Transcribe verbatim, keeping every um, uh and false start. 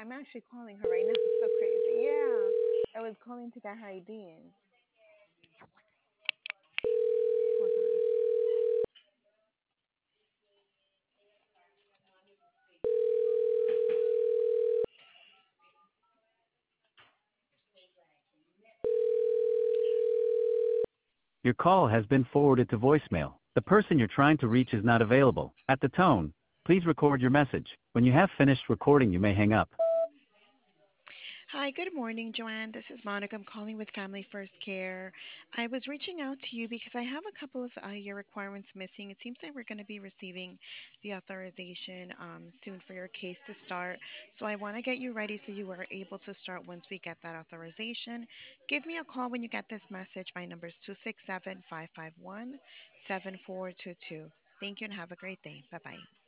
I'm actually calling her right now. It's so crazy. Yeah. I was calling to get her I D in. Hold on. Your call has been forwarded to voicemail. The person you're trying to reach is not available. At the tone, please record your message. When you have finished recording, you may hang up. Hi, good morning, Joanne. This is Monica. I'm calling with Family First Care. I was reaching out to you because I have a couple of uh, your requirements missing. It seems like we're going to be receiving the authorization um, soon for your case to start. So I want to get you ready so you are able to start once we get that authorization. Give me a call when you get this message. My number is two six seven, five five one, seven four two two. Thank you and have a great day. Bye bye.